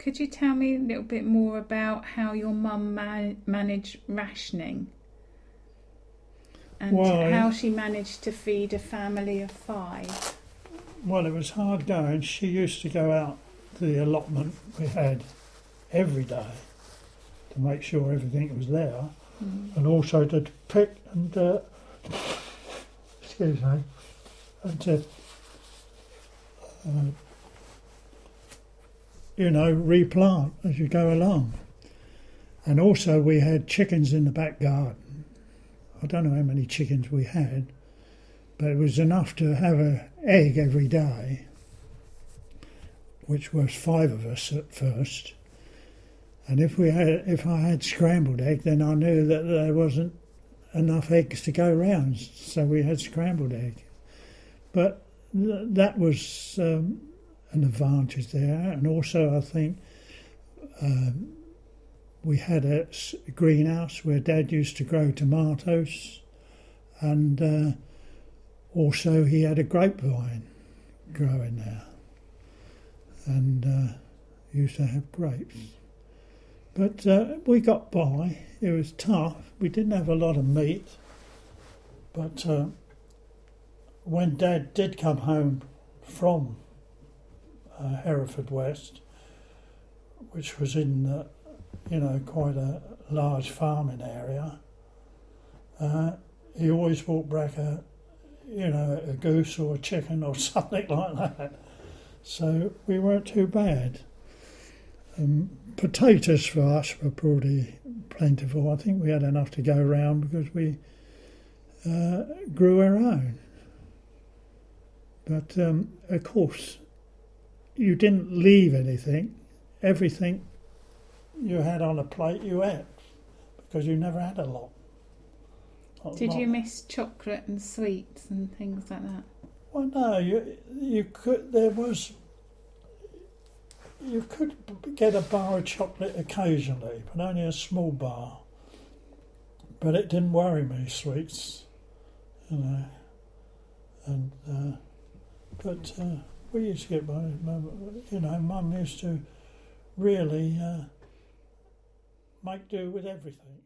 Could you tell me a little bit more about how your mum managed rationing and how she managed to feed a family of 5? Well, it was hard going. She used to go out to the allotment we had every day to make sure everything was there, and also to pick and excuse me, and to replant as you go along. And also we had chickens in the back garden. I don't know how many chickens we had, but it was enough to have an egg every day, which was 5 of us at first. And if I had scrambled egg, then I knew that there wasn't enough eggs to go round, so we had scrambled egg. But that was an advantage there, and also I think we had a greenhouse where Dad used to grow tomatoes, and also he had a grapevine growing there, and used to have grapes. But we got by. It was tough. We didn't have a lot of meat, but when Dad did come home from Hereford West, which was in quite a large farming area, he always brought back a goose or a chicken or something like that. So we weren't too bad. Potatoes for us were pretty plentiful. I think we had enough to go around because we grew our own. But of course, you didn't leave anything. Everything you had on a plate you ate, because you never had a lot. Did you miss chocolate and sweets and things like that? Well, no, you could. You could get a bar of chocolate occasionally, but only a small bar. But it didn't worry me, sweets, And but we used to get by. Mum used to really make do with everything.